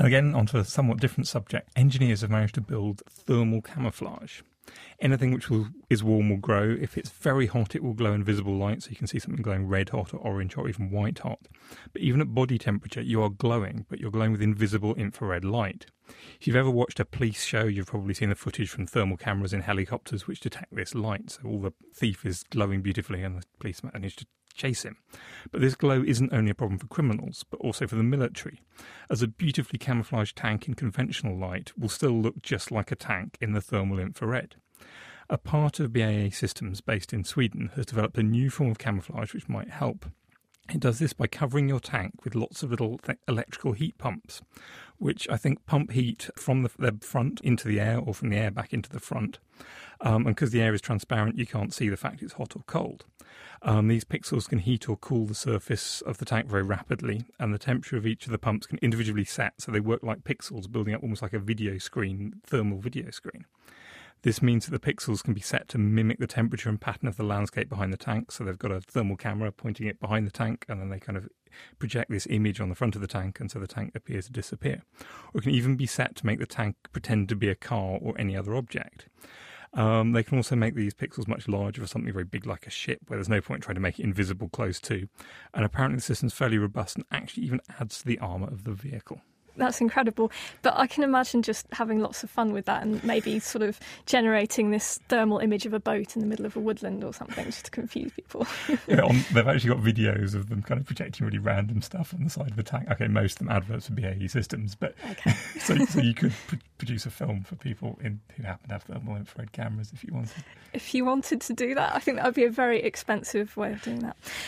Again, onto a somewhat different subject, engineers have managed to build thermal camouflage. Anything which is warm will grow. If it's very hot, it will glow in visible light, so you can see something glowing red hot or orange or even white hot. But even at body temperature, you are glowing, but you're glowing with invisible infrared light. If you've ever watched a police show, you've probably seen the footage from thermal cameras in helicopters which detect this light. So all the thief is glowing beautifully and the policeman manages to chase him. But this glow isn't only a problem for criminals, but also for the military, as a beautifully camouflaged tank in conventional light will still look just like a tank in the thermal infrared. A part of BAE Systems, based in Sweden, has developed a new form of camouflage which might help. It does this by covering your tank with lots of little electrical heat pumps, which I think pump heat from the front into the air or from the air back into the front. And because the air is transparent, you can't see the fact it's hot or cold. These pixels can heat or cool the surface of the tank very rapidly, and the temperature of each of the pumps can individually set, so they work like pixels, building up almost like a video screen, thermal video screen. This means that the pixels can be set to mimic the temperature and pattern of the landscape behind the tank. So they've got a thermal camera pointing it behind the tank, and then they kind of project this image on the front of the tank, and so the tank appears to disappear. Or it can even be set to make the tank pretend to be a car or any other object. They can also make these pixels much larger for something very big like a ship, where there's no point trying to make it invisible close to. And apparently the system's fairly robust and actually even adds to the armour of the vehicle. That's incredible. But I can imagine just having lots of fun with that and maybe sort of generating this thermal image of a boat in the middle of a woodland or something just to confuse people. Yeah, they've actually got videos of them kind of projecting really random stuff on the side of the tank. Okay, most of them adverts for BAE Systems, but okay. so you could produce a film for people who happen to have thermal infrared cameras if you wanted. If you wanted to do that, I think that would be a very expensive way of doing that.